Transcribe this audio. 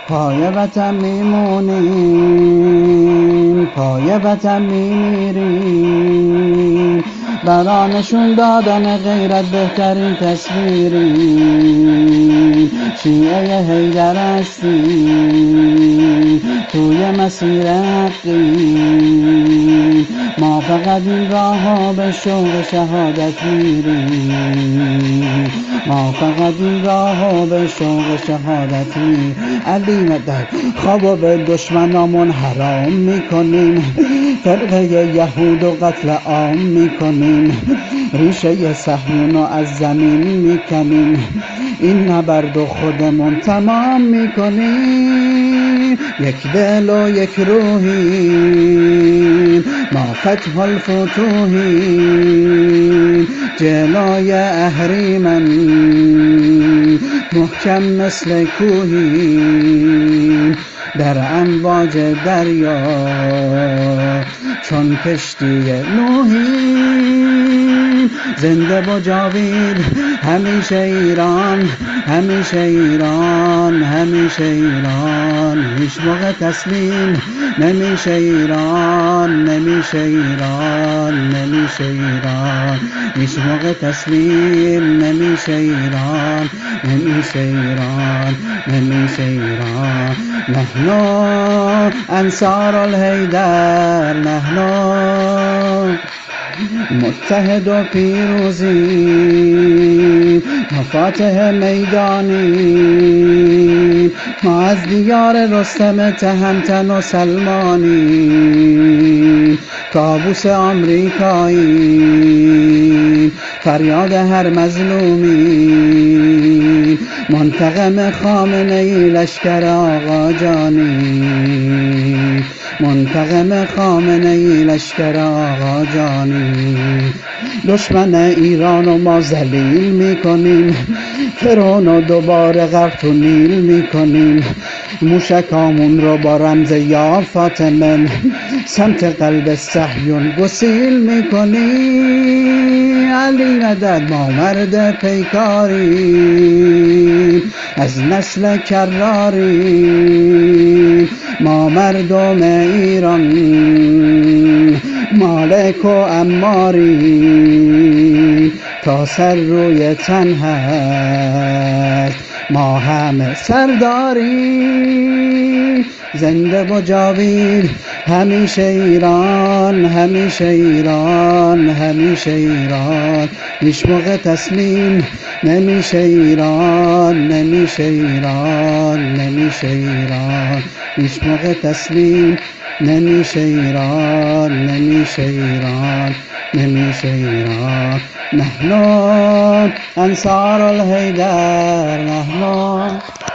پای وطن میمونیم، پای وطن میمیریم، برای نشون دادن غیرت بهترین تصویریم. شیعه حیدر هستیم، توی مسیر حقیم، ما فقط این راه ها به شوق شهادت میریم، ما فقط این راه ها به شوق شهادت میریم. علی مدد خوابو به دشمنامون حرام میکنیم، فرقه یهود و قتل عام میکنیم، ریشه صهیونو از زمین میکنیم، این نبرد و خودمون تمام میکنیم. یک دل و یک روحیم، ما فتح الفتوحیم، جلوی اهریمن محکم مثل کوهیم، در امواج دریا چون کشتی نوحیم. زنده و جاوید همیشه ایران، همیشه ایران، همیشه ایران، هیچ موقع تسلیم نمیشه ایران، نمیشه ایران، نمیشه ایران، هیچ موقع تسلیم نمیشه ایران، نمیشه ایران، نمیشه ایران. نحن انصار الحیدر، نحن متحد و پیروزی، مفاتح میدانی، ما از دیار رستم تهمتن و سلمانی، کابوس آمریکایی، فریاد هر مظلومی، منتقم خامنه ای لشکر آقا جانی، منتقم خامنه ای لشکر آقا جانی. دشمن ایران و ما ذلیل میکنیم، فرعون و دوباره غرق تو نیل میکنیم، موشکامون رو با رمز یا فاطمه سمت قلب صهیون گسیل میکنیم. علی مدد ما مرد پیکاریم، از نسل کراریم، ما مردم ایران مالک و اماری، تا سر روی تن هست ما همه سرداری. زنده و جاوید همیشه ایران، همیشه ایران، همیشه ایران، هیچ موقع تسلیم نمیشه ایران، نمیشه ایران، نمیشه ایران، هیچ موقع تسلیم نمیشه ایران، نمیشه ایران، نمیشه ایران. نحن انصار الحیدر، نحن